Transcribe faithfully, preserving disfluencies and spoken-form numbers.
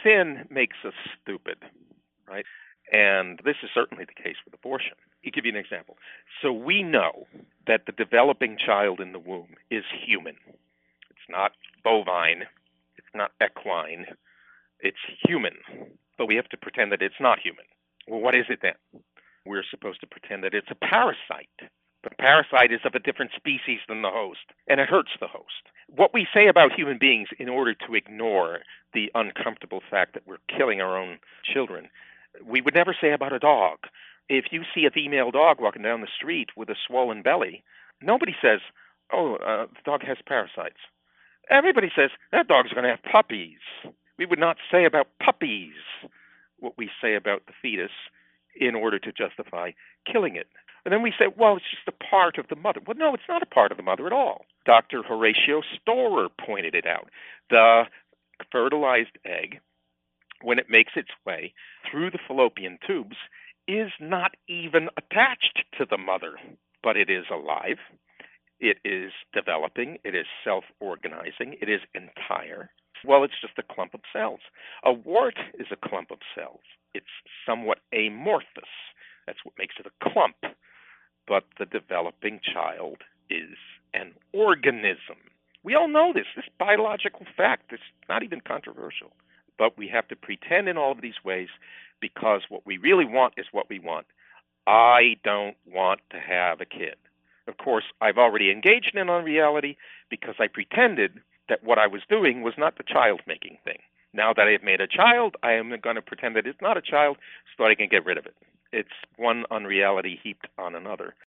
sin makes us stupid, right? And this is certainly the case with abortion. I'll give you an example. So we know that the developing child in the womb is human. It's not bovine. It's not equine. It's human. But we have to pretend that it's not human. Well, what is it then? We're supposed to pretend that it's a parasite. The parasite is of a different species than the host, and it hurts the host. What we say about human beings in order to ignore the uncomfortable fact that we're killing our own children, we would never say about a dog. If you see a female dog walking down the street with a swollen belly, nobody says, oh, uh, the dog has parasites. Everybody says, that dog's going to have puppies. We would not say about puppies what we say about the fetus in order to justify killing it. And then we say, well, it's just a part of the mother. Well, no, it's not a part of the mother at all. Doctor Horatio Storer pointed it out. The fertilized egg, when it makes its way through the fallopian tubes, is not even attached to the mother, but it is alive. It is developing. It is self-organizing. It is entire. Well, it's just a clump of cells. A wart is a clump of cells. It's somewhat amorphous. That's what makes it a clump. But the developing child is an organism. We all know this. This biological fact. It's not even controversial. But we have to pretend in all of these ways because what we really want is what we want. I don't want to have a kid. Of course, I've already engaged in unreality because I pretended that what I was doing was not the child-making thing. Now that I have made a child, I am going to pretend that it's not a child so that I can get rid of it. It's one unreality heaped on another.